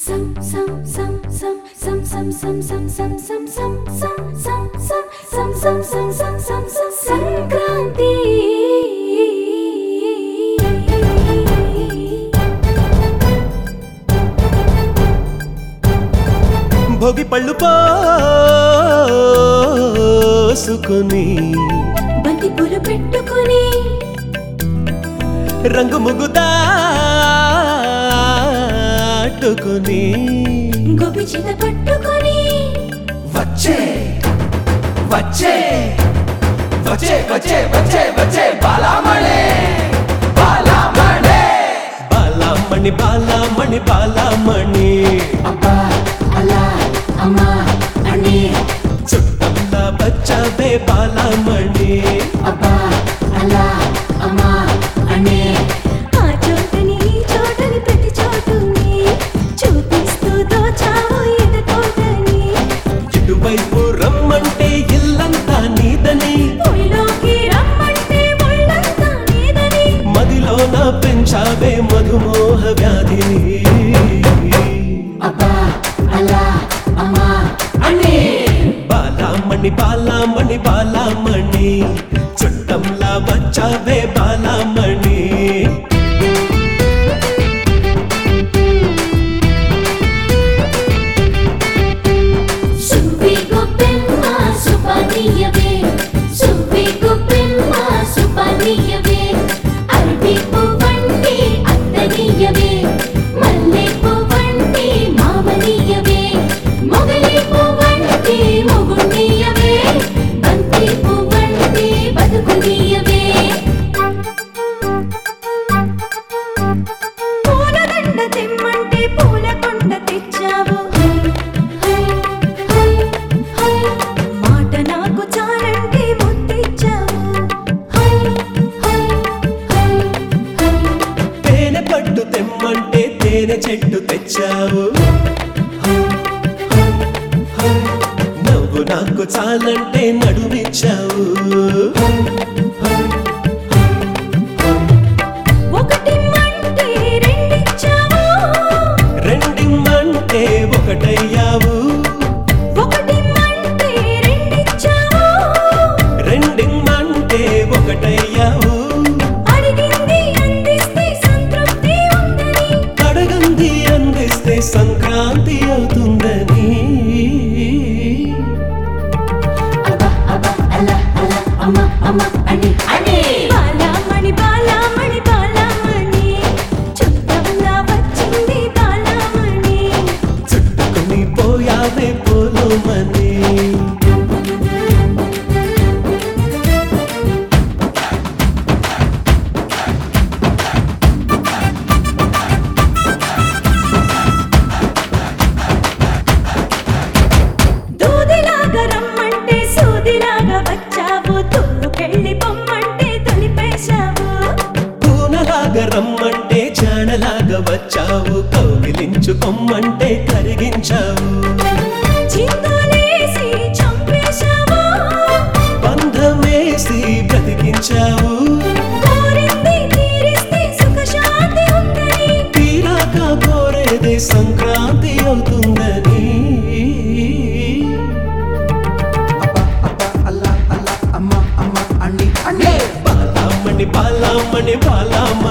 సంక్రాంతి భోగి పళ్ళు పోసుకొని బంతి పూలు పెట్టుకొని రంగు ముగ్గు దాటుకొని గోపి చేత పట్టుకొని వచ్చే వచ్చే వచ్చే వచ్చే వచ్చే వచ్చే బాలామణి బాలామణి బాలామణి బాలామణి బాలామణి అబ్బా అలా అమ్మా అని చుట్టంలా బచ్చావే బాలామణి అబ్బా అలా అమ్మా అని ఆ చోటని ఈ చోటని ప్రతి చోటుని చూపిస్తూ దోచావు ఎదటోటని ఇటువైపు రమ్మంటే ఇల్లంతా నీదని ఒళ్ళోకి రమ్మంటే ఒళ్ళంతా నీదని మదిలోన పెంచావే మధుమోహ వ్యాధిని అబ్బా అలా అమ్మా అని బాలామణి బాలామణి బాలామణి చుట్టంలా వచ్చావే బాలామణి సువ్వి గొప్పెమ్మ సుపనీయవే సువ్వి గొప్పెమ్మ సుపనీయవే అరటి పువ్వంటి అత్తనీయవే మల్లె పువ్వంటి మామనీయవే మొగలి పువ్వంటి మొగుణ్ణీయవే బంతి పువ్వంటి బతుకునీయవే పూలదండ తెమ్మంటే పూల కొండ తెచ్చావు మాట నాకు చాలంటే ముద్దిచ్చావు తేనె పట్టు తెమ్మంటే తేనె చెట్టు తెచ్చావు నవ్వు నాకు చాలంటే నడుమిచ్చావు ఒకటి మంటే రెండిచ్చావు రెండిమ్మంటే ఒకటయ్యావు ఒకటి మంటే రెండిచ్చావు రెండిమ్మంటే ఒకటయ్యావు అడిగింది అందిస్తే సంతృప్తి ఉందని అడగంది అందిస్తే సంక్రాంతి అవుతుందని అబ్బా అబ్బా అలా అలా అమ్మా అమ్మా అని అని బాలామణి బాలామణి బాలామణి చుట్టంలా వచ్చింది బాలామణి చుట్టుకొని పోయావే పోలోమని దూదిలాగా రమ్మంటే సూదిలాగా వచ్చావు తుళ్ళుకెళ్ళి పొమ్మంటే తొలిపేశావు పూనలాగా రమ్మంటే చాణలాగా వచ్చావు కౌగిలించుకొమ్మంటే కరిగించావు చిందులేసి చంపేశావు బంధమేసి బ్రతికించావు కోరింది తీరిస్తే సుఖశాంతి ఉందని తీరాక కోరేదే సంక్రాంతి అవుతుందని అబ్బా అబ్బా అలా అలా అమ్మా అమ్మా అని అని బాలామణి బాలామణి బాలామణి